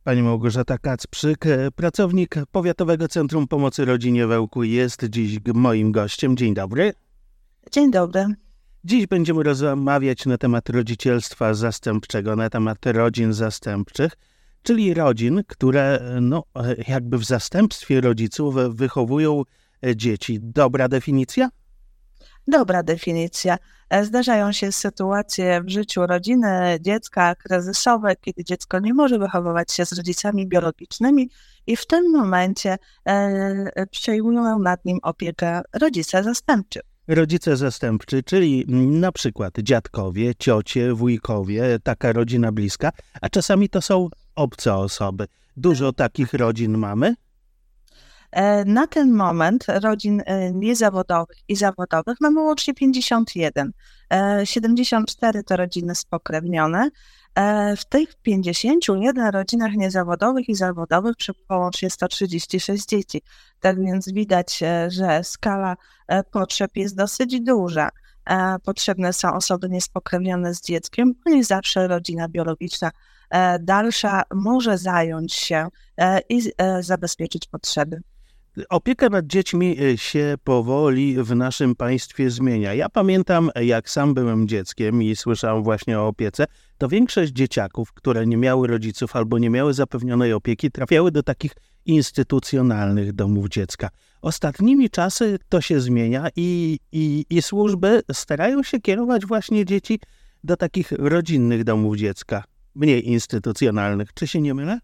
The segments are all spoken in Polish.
Pani Małgorzata Kacprzyk, pracownik Powiatowego Centrum Pomocy Rodzinie w Ełku, jest dziś moim gościem. Dzień dobry. Dzień dobry. Dziś będziemy rozmawiać na temat rodzicielstwa zastępczego, na temat rodzin zastępczych, czyli rodzin, które jakby w zastępstwie rodziców wychowują dzieci. Dobra definicja? Dobra definicja. Zdarzają się sytuacje w życiu rodziny, dziecka kryzysowe, kiedy dziecko nie może wychowywać się z rodzicami biologicznymi i w tym momencie przejmują nad nim opiekę rodzice zastępczy. Rodzice zastępczy, czyli na przykład dziadkowie, ciocie, wujkowie, taka rodzina bliska, a czasami to są obce osoby. Dużo takich rodzin mamy? Na ten moment rodzin niezawodowych i zawodowych mamy łącznie 51. 74 to rodziny spokrewnione. W tych 51 rodzinach niezawodowych i zawodowych przebywa łącznie 136 dzieci. Tak więc widać, że skala potrzeb jest dosyć duża. Potrzebne są osoby niespokrewnione z dzieckiem, bo nie zawsze rodzina biologiczna dalsza może zająć się i zabezpieczyć potrzeby. Opieka nad dziećmi się powoli w naszym państwie zmienia. Ja pamiętam, jak sam byłem dzieckiem i słyszałem właśnie o opiece, to większość dzieciaków, które nie miały rodziców albo nie miały zapewnionej opieki, trafiały do takich instytucjonalnych domów dziecka. Ostatnimi czasy to się zmienia i służby starają się kierować właśnie dzieci do takich rodzinnych domów dziecka, mniej instytucjonalnych. Czy się nie mylę?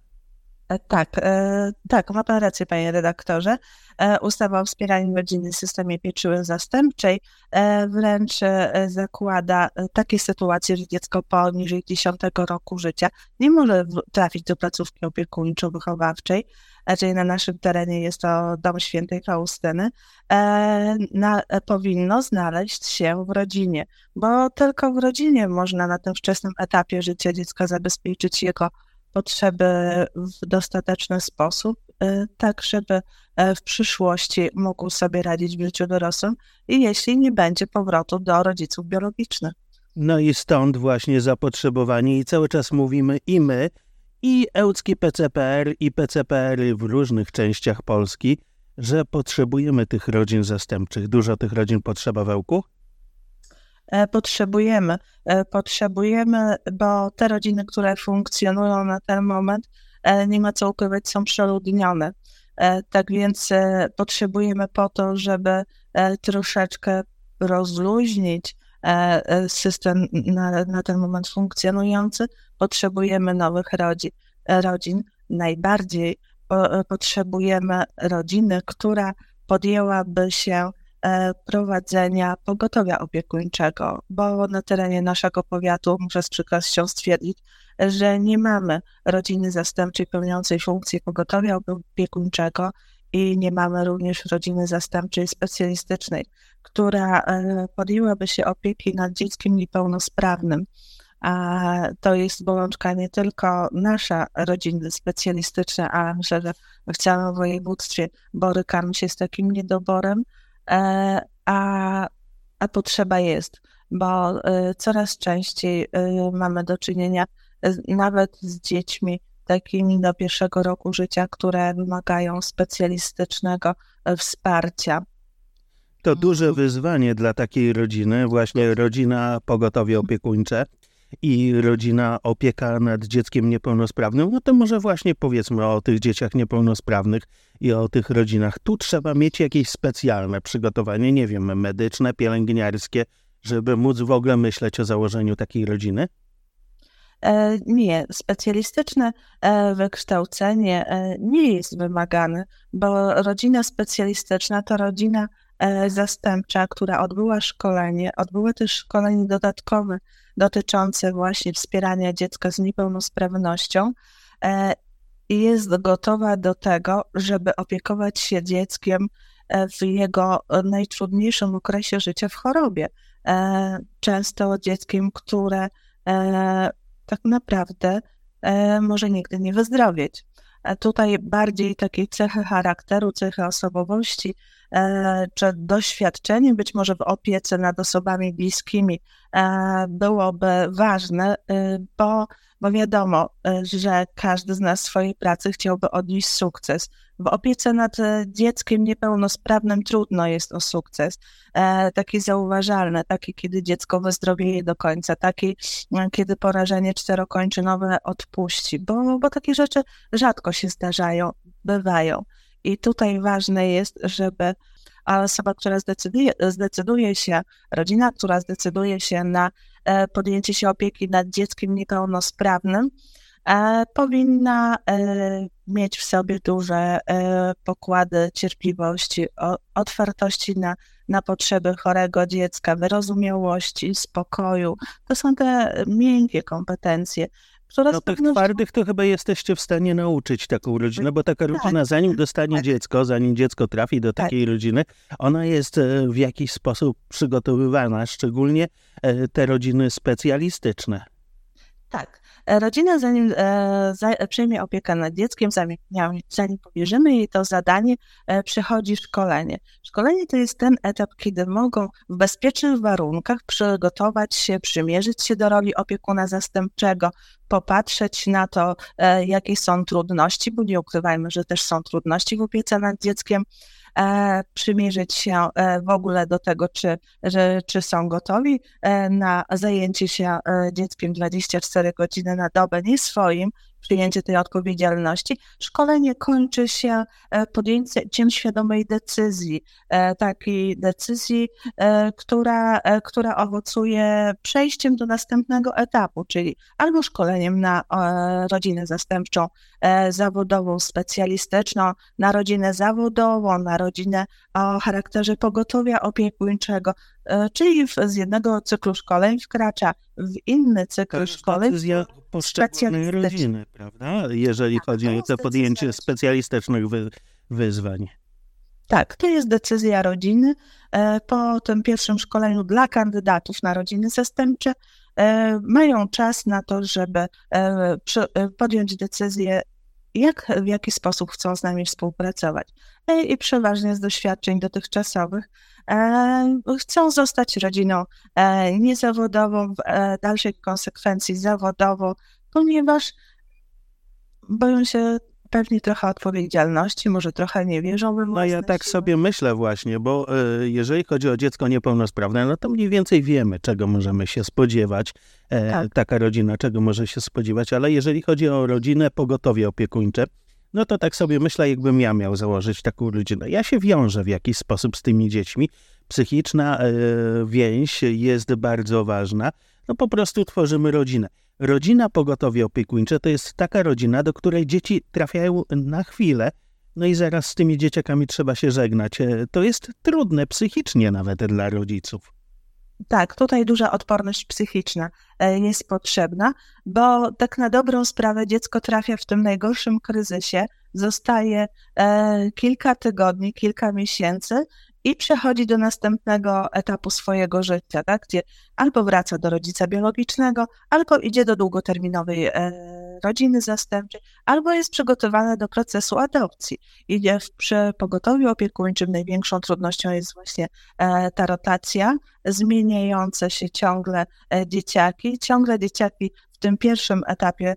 Tak, ma pan rację, panie redaktorze. Ustawa o wspieraniu rodziny w systemie pieczy zastępczej wręcz zakłada takie sytuacje, że dziecko poniżej 10 roku życia nie może trafić do placówki opiekuńczo-wychowawczej, czyli na naszym terenie jest to Dom Świętej Faustyny, powinno znaleźć się w rodzinie, bo tylko w rodzinie można na tym wczesnym etapie życia dziecka zabezpieczyć jego potrzeby w dostateczny sposób, tak żeby w przyszłości mógł sobie radzić w życiu dorosłym i jeśli nie będzie powrotu do rodziców biologicznych. No i stąd właśnie zapotrzebowanie i cały czas mówimy i my, i ełcki PCPR, i PCPR-y w różnych częściach Polski, że potrzebujemy tych rodzin zastępczych. Dużo tych rodzin potrzeba w Ełku? Potrzebujemy, bo te rodziny, które funkcjonują na ten moment, nie ma co ukrywać, są przeludnione. Tak więc potrzebujemy po to, żeby troszeczkę rozluźnić system na ten moment funkcjonujący, potrzebujemy nowych rodzin. Najbardziej potrzebujemy rodziny, która podjęłaby się prowadzenia pogotowia opiekuńczego, bo na terenie naszego powiatu muszę z przykrością stwierdzić, że nie mamy rodziny zastępczej pełniącej funkcję pogotowia opiekuńczego i nie mamy również rodziny zastępczej specjalistycznej, która podjęłaby się opieki nad dzieckiem niepełnosprawnym. A to jest bolączka nie tylko nasza rodziny specjalistyczne, ale myślę, że w całym województwie borykamy się z takim niedoborem, a potrzeba jest, bo coraz częściej mamy do czynienia nawet z dziećmi takimi do 1 roku życia, które wymagają specjalistycznego wsparcia. To duże wyzwanie dla takiej rodziny, właśnie rodzina pogotowie opiekuńcze i rodzina opieka nad dzieckiem niepełnosprawnym. No to może właśnie powiedzmy o tych dzieciach niepełnosprawnych i o tych rodzinach. Tu trzeba mieć jakieś specjalne przygotowanie, nie wiem, medyczne, pielęgniarskie, żeby móc w ogóle myśleć o założeniu takiej rodziny? Nie, specjalistyczne wykształcenie nie jest wymagane, bo rodzina specjalistyczna to rodzina zastępcza, która odbyła też szkolenie dodatkowe dotyczące właśnie wspierania dziecka z niepełnosprawnością i jest gotowa do tego, żeby opiekować się dzieckiem w jego najtrudniejszym okresie życia w chorobie. Często dzieckiem, które tak naprawdę może nigdy nie wyzdrowieć. Tutaj bardziej takie cechy charakteru, cechy osobowości czy doświadczenie być może w opiece nad osobami bliskimi byłoby ważne, bo wiadomo, że każdy z nas w swojej pracy chciałby odnieść sukces. W opiece nad dzieckiem niepełnosprawnym trudno jest o sukces, taki zauważalny, taki, kiedy dziecko wyzdrowieje do końca, taki, kiedy porażenie czterokończynowe odpuści, bo takie rzeczy rzadko się zdarzają, bywają. I tutaj ważne jest, żeby osoba, która zdecyduje się, rodzina, która zdecyduje się na podjęcie się opieki nad dzieckiem niepełnosprawnym, powinna mieć w sobie duże pokłady cierpliwości, otwartości na potrzeby chorego dziecka, wyrozumiałości, spokoju. To są te miękkie kompetencje, które No tych twardych to chyba jesteście w stanie nauczyć taką rodzinę, bo taka rodzina, zanim dostanie dziecko, zanim dziecko trafi do takiej rodziny, ona jest w jakiś sposób przygotowywana, szczególnie te rodziny specjalistyczne. Tak. Rodzina, zanim przejmie opiekę nad dzieckiem, zanim powierzymy jej to zadanie, przechodzi szkolenie. Szkolenie to jest ten etap, kiedy mogą w bezpiecznych warunkach przygotować się, przymierzyć się do roli opiekuna zastępczego, popatrzeć na to, jakie są trudności, bo nie ukrywajmy, że też są trudności w opiece nad dzieckiem, przymierzyć się w ogóle do tego, czy są gotowi na zajęcie się dzieckiem 24 godziny na dobę, nie swoim, przyjęcie tej odpowiedzialności. Szkolenie kończy się podjęciem świadomej decyzji, takiej decyzji, która owocuje przejściem do następnego etapu, czyli albo szkoleniem na rodzinę zastępczą, zawodową, specjalistyczną, na rodzinę zawodową, na rodzinę o charakterze pogotowia opiekuńczego, czyli z jednego cyklu szkoleń wkracza w inny cykl szkoleń. Decyzja poszczególnej rodziny, prawda? Jeżeli chodzi o to podjęcie specjalistycznych wyzwań. Tak, to jest decyzja rodziny. Po tym pierwszym szkoleniu dla kandydatów na rodziny zastępcze mają czas na to, żeby podjąć decyzję, w jaki sposób chcą z nami współpracować. I przeważnie z doświadczeń dotychczasowych chcą zostać rodziną niezawodową, w dalszej konsekwencji zawodową, ponieważ boją się pewnie trochę odpowiedzialności, może trochę nie wierzą we własne ja tak siły. sobie myślę właśnie, bo jeżeli chodzi o dziecko niepełnosprawne, no to mniej więcej wiemy, czego możemy się spodziewać, taka rodzina, czego może się spodziewać, ale jeżeli chodzi o rodzinę, pogotowie opiekuńcze, no to tak sobie myślę, jakbym ja miał założyć taką rodzinę. Ja się wiążę w jakiś sposób z tymi dziećmi. Psychiczna więź jest bardzo ważna. No po prostu tworzymy rodzinę. Rodzina pogotowie opiekuńcze to jest taka rodzina, do której dzieci trafiają na chwilę, no i zaraz z tymi dzieciakami trzeba się żegnać. To jest trudne psychicznie nawet dla rodziców. Tak, tutaj duża odporność psychiczna jest potrzebna, bo tak na dobrą sprawę dziecko trafia w tym najgorszym kryzysie, zostaje kilka tygodni, kilka miesięcy i przechodzi do następnego etapu swojego życia, tak? Gdzie albo wraca do rodzica biologicznego, albo idzie do długoterminowej rodziny zastępczej, albo jest przygotowane do procesu adopcji. Przy pogotowiu opiekuńczym największą trudnością jest właśnie ta rotacja, zmieniające się ciągle dzieciaki w tym pierwszym etapie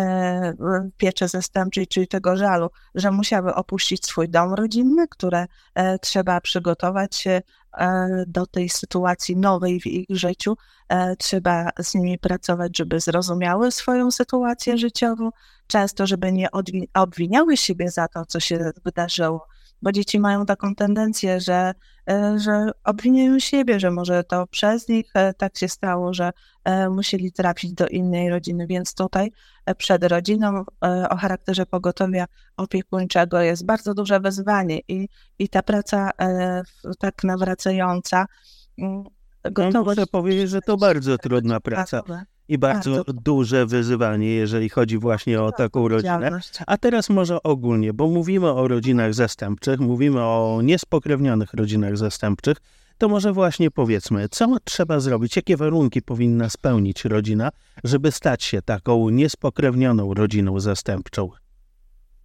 pieczy zastępczej, czyli tego żalu, że musiały opuścić swój dom rodzinny, które trzeba przygotować się do tej sytuacji nowej w ich życiu. Trzeba z nimi pracować, żeby zrozumiały swoją sytuację życiową, często żeby nie obwiniały siebie za to, co się wydarzyło, bo dzieci mają taką tendencję, że obwiniają siebie, że może to przez nich tak się stało, że musieli trafić do innej rodziny, więc tutaj przed rodziną o charakterze pogotowia opiekuńczego jest bardzo duże wyzwanie i ta praca tak nawracająca, gotowość... Muszę powiedzieć, że to bardzo trudna praca i bardzo duże wyzwanie, jeżeli chodzi właśnie o taką rodzinę. A teraz może ogólnie, bo mówimy o rodzinach zastępczych, mówimy o niespokrewnionych rodzinach zastępczych, to może właśnie powiedzmy, co trzeba zrobić, jakie warunki powinna spełnić rodzina, żeby stać się taką niespokrewnioną rodziną zastępczą?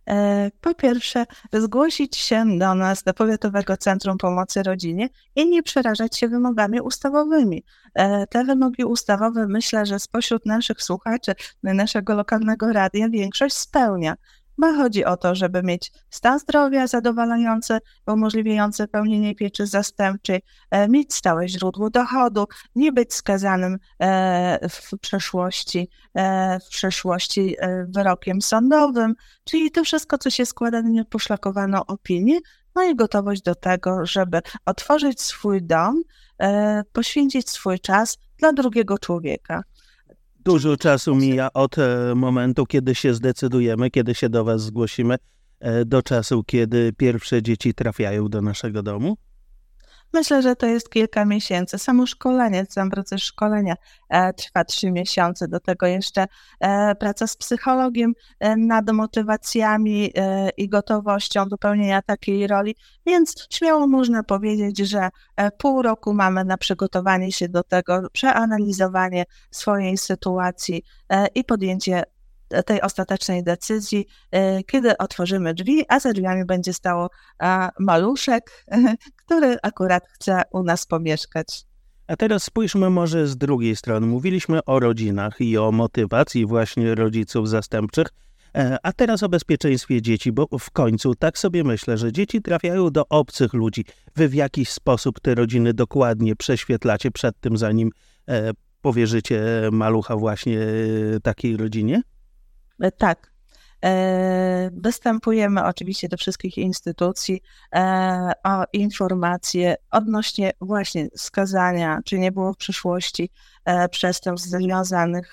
Po pierwsze, zgłosić się do nas, do Powiatowego Centrum Pomocy Rodzinie i nie przerażać się wymogami ustawowymi. Te wymogi ustawowe, myślę, że spośród naszych słuchaczy, naszego lokalnego radia większość spełnia. Bo chodzi o to, żeby mieć stan zdrowia zadowalający, umożliwiający pełnienie pieczy zastępczej, mieć stałe źródło dochodu, nie być skazanym w przeszłości wyrokiem sądowym, czyli to wszystko, co się składa na nieposzlakowaną opinię, no i gotowość do tego, żeby otworzyć swój dom, poświęcić swój czas dla drugiego człowieka. Dużo czasu mija od momentu, kiedy się zdecydujemy, kiedy się do was zgłosimy, do czasu, kiedy pierwsze dzieci trafiają do naszego domu? Myślę, że to jest kilka miesięcy. Samo szkolenie, sam proces szkolenia trwa 3 miesiące. Do tego jeszcze praca z psychologiem nad motywacjami i gotowością do pełnienia takiej roli. Więc śmiało można powiedzieć, że pół roku mamy na przygotowanie się do tego, przeanalizowanie swojej sytuacji i podjęcie tej ostatecznej decyzji, kiedy otworzymy drzwi, a za drzwiami będzie stało maluszek, który akurat chce u nas pomieszkać. A teraz spójrzmy może z drugiej strony. Mówiliśmy o rodzinach i o motywacji właśnie rodziców zastępczych, a teraz o bezpieczeństwie dzieci, bo w końcu tak sobie myślę, że dzieci trafiają do obcych ludzi. Wy w jakiś sposób te rodziny dokładnie prześwietlacie przed tym, zanim powierzycie malucha właśnie takiej rodzinie? Tak. Występujemy oczywiście do wszystkich instytucji o informacje odnośnie właśnie skazania, czy nie było w przyszłości przestępstw związanych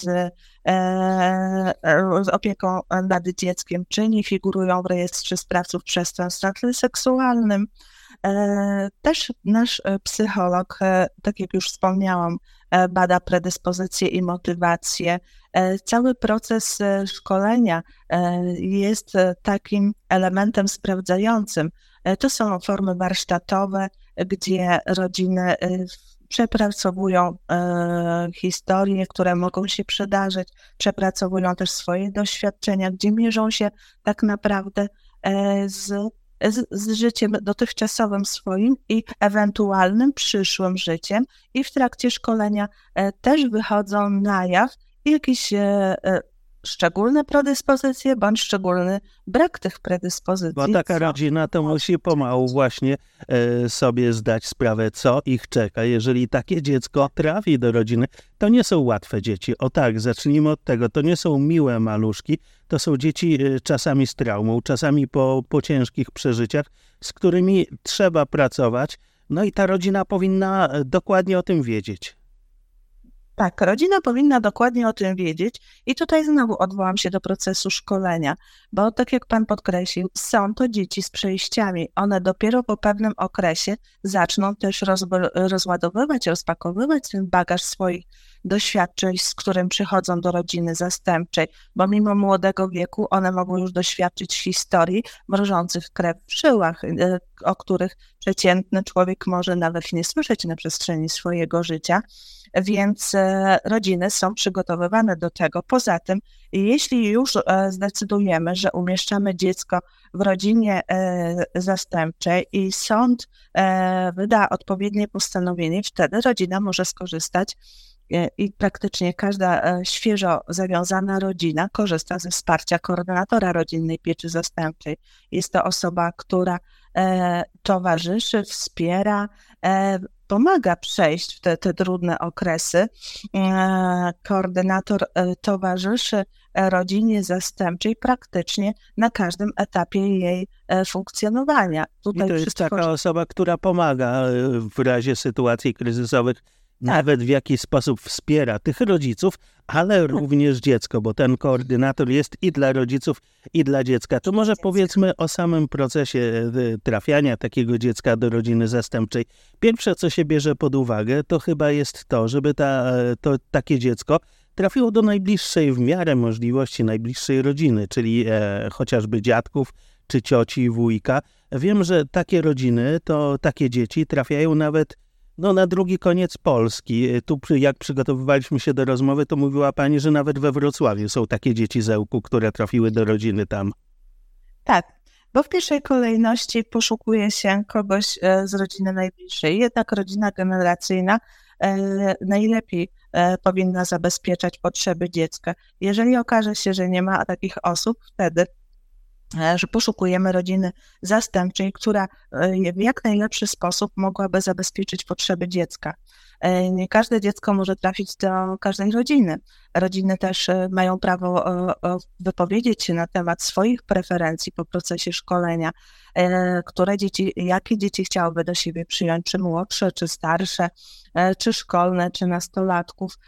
z opieką nad dzieckiem, czy nie figurują w rejestrze sprawców przestępstw na tle seksualnym. Też nasz psycholog, tak jak już wspomniałam, bada predyspozycje i motywacje. Cały proces szkolenia jest takim elementem sprawdzającym. To są formy warsztatowe, gdzie rodziny przepracowują historie, które mogą się przydarzyć, przepracowują też swoje doświadczenia, gdzie mierzą się tak naprawdę z życiem dotychczasowym swoim i ewentualnym przyszłym życiem, i w trakcie szkolenia też wychodzą na jaw jakieś szczególne predyspozycje bądź szczególny brak tych predyspozycji. Bo taka rodzina to musi pomału właśnie sobie zdać sprawę, co ich czeka. Jeżeli takie dziecko trafi do rodziny, to nie są łatwe dzieci. O tak, zacznijmy od tego. To nie są miłe maluszki, to są dzieci czasami z traumą, czasami po ciężkich przeżyciach, z którymi trzeba pracować. No i ta rodzina powinna dokładnie o tym wiedzieć. Tak, rodzina powinna dokładnie o tym wiedzieć i tutaj znowu odwołam się do procesu szkolenia, bo tak jak Pan podkreślił, są to dzieci z przejściami. One dopiero po pewnym okresie zaczną też rozładowywać, rozpakowywać ten bagaż swoich doświadczeń, z którym przychodzą do rodziny zastępczej, bo mimo młodego wieku one mogą już doświadczyć historii mrożących krew w żyłach, o których przeciętny człowiek może nawet nie słyszeć na przestrzeni swojego życia, więc rodziny są przygotowywane do tego. Poza tym, jeśli już zdecydujemy, że umieszczamy dziecko w rodzinie zastępczej i sąd wyda odpowiednie postanowienie, wtedy rodzina może skorzystać i praktycznie każda świeżo zawiązana rodzina korzysta ze wsparcia koordynatora rodzinnej pieczy zastępczej. Jest to osoba, która towarzyszy, wspiera, pomaga przejść w te trudne okresy. Koordynator towarzyszy rodzinie zastępczej praktycznie na każdym etapie jej funkcjonowania. Tutaj I to jest taka osoba, która pomaga w razie sytuacji kryzysowych, nawet w jakiś sposób wspiera tych rodziców, ale również dziecko, bo ten koordynator jest i dla rodziców, i dla dziecka. To może powiedzmy o samym procesie trafiania takiego dziecka do rodziny zastępczej. Pierwsze, co się bierze pod uwagę, to chyba jest to, żeby takie dziecko trafiło do najbliższej, w miarę możliwości, najbliższej rodziny, czyli chociażby dziadków, czy cioci, wujka. Wiem, że takie rodziny, to takie dzieci trafiają nawet na drugi koniec Polski. Tu jak przygotowywaliśmy się do rozmowy, to mówiła pani, że nawet we Wrocławiu są takie dzieci z Ełku, które trafiły do rodziny tam. Tak, bo w pierwszej kolejności poszukuje się kogoś z rodziny najbliższej. Jednak rodzina generacyjna najlepiej powinna zabezpieczać potrzeby dziecka. Jeżeli okaże się, że nie ma takich osób, wtedy że poszukujemy rodziny zastępczej, która w jak najlepszy sposób mogłaby zabezpieczyć potrzeby dziecka. Nie każde dziecko może trafić do każdej rodziny. Rodziny też mają prawo wypowiedzieć się na temat swoich preferencji po procesie szkolenia, jakie dzieci chciałyby do siebie przyjąć, czy młodsze, czy starsze, czy szkolne, czy nastolatków.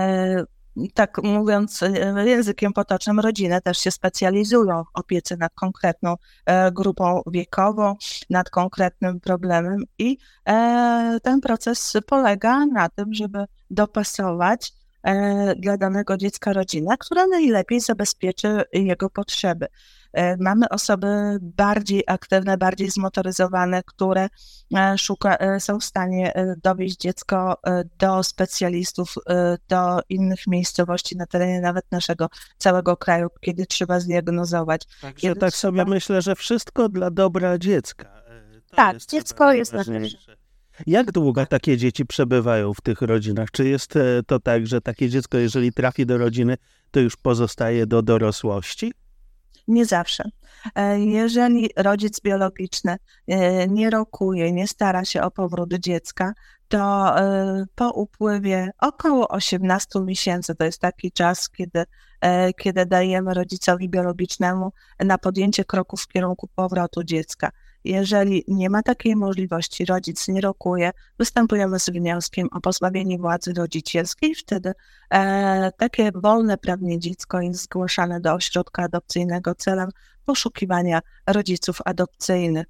Tak mówiąc językiem potocznym, rodziny też się specjalizują w opiece nad konkretną grupą wiekową, nad konkretnym problemem i ten proces polega na tym, żeby dopasować dla danego dziecka rodzinę, która najlepiej zabezpieczy jego potrzeby. Mamy osoby bardziej aktywne, bardziej zmotoryzowane, które są w stanie dowieźć dziecko do specjalistów, do innych miejscowości na terenie nawet naszego całego kraju, kiedy trzeba zdiagnozować. Także tak sobie myślę, że wszystko dla dobra dziecka. Tak, dziecko jest najważniejsze. Jak długo takie dzieci przebywają w tych rodzinach? Czy jest to tak, że takie dziecko, jeżeli trafi do rodziny, to już pozostaje do dorosłości? Nie zawsze. Jeżeli rodzic biologiczny nie rokuje, nie stara się o powrót dziecka, to po upływie około 18 miesięcy, to jest taki czas, kiedy dajemy rodzicowi biologicznemu na podjęcie kroków w kierunku powrotu dziecka. Jeżeli nie ma takiej możliwości, rodzic nie rokuje, występujemy z wnioskiem o pozbawienie władzy rodzicielskiej. Wtedy takie wolne prawnie dziecko jest zgłaszane do ośrodka adopcyjnego celem poszukiwania rodziców adopcyjnych.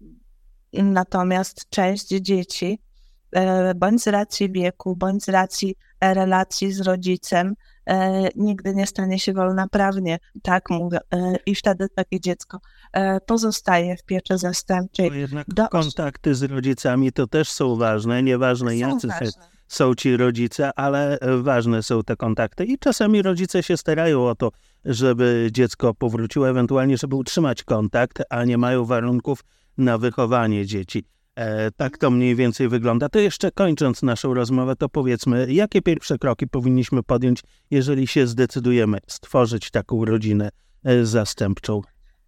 Natomiast część dzieci, bądź z racji wieku, bądź z racji relacji z rodzicem, nigdy nie stanie się wolnoprawnie, tak mówię, i wtedy takie dziecko pozostaje w pieczy zastępczej. Bo jednak kontakty z rodzicami to też są ważne, nieważne jacy są ci rodzice, ale ważne są te kontakty i czasami rodzice się starają o to, żeby dziecko powróciło, ewentualnie żeby utrzymać kontakt, a nie mają warunków na wychowanie dzieci. Tak to mniej więcej wygląda. To jeszcze kończąc naszą rozmowę, to powiedzmy, jakie pierwsze kroki powinniśmy podjąć, jeżeli się zdecydujemy stworzyć taką rodzinę zastępczą?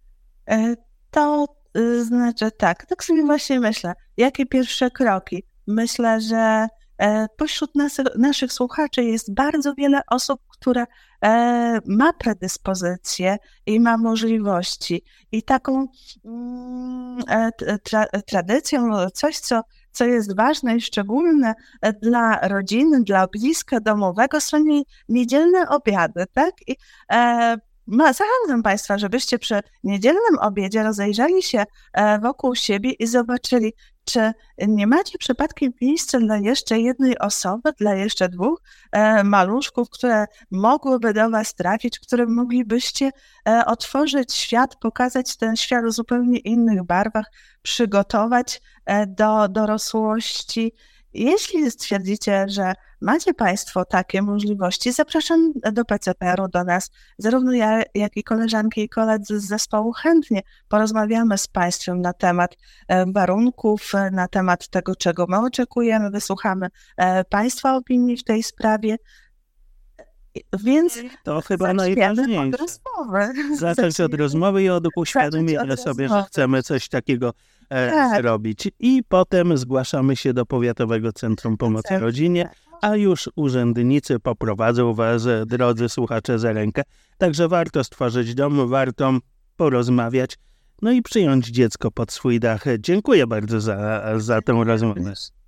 To znaczy tak sobie właśnie myślę. Jakie pierwsze kroki? Myślę, że pośród naszych słuchaczy jest bardzo wiele osób, które ma predyspozycje i ma możliwości. I taką tradycją, coś, co jest ważne i szczególne dla rodziny, dla ogniska domowego, są niedzielne obiady, tak? I zachęcam Państwa, żebyście przy niedzielnym obiedzie rozejrzeli się wokół siebie i zobaczyli, czy nie macie przypadkiem miejsca dla jeszcze jednej osoby, dla jeszcze dwóch maluszków, które mogłyby do Was trafić, którym moglibyście otworzyć świat, pokazać ten świat w zupełnie innych barwach, przygotować do dorosłości. Jeśli stwierdzicie, że macie Państwo takie możliwości, zapraszam do PCPR-u, do nas. Zarówno ja, jak i koleżanki i koledzy z zespołu chętnie porozmawiamy z Państwem na temat warunków, na temat tego, czego my oczekujemy, wysłuchamy Państwa opinii w tej sprawie. Więc to chyba najważniejsze. Zacząć od rozmowy i od uświadomienia sobie, że chcemy coś takiego zrobić. I potem zgłaszamy się do Powiatowego Centrum Pomocy Rodzinie, a już urzędnicy poprowadzą Was, drodzy słuchacze, za rękę. Także warto stworzyć dom, warto porozmawiać, no i przyjąć dziecko pod swój dach. Dziękuję bardzo za tę rozmowę.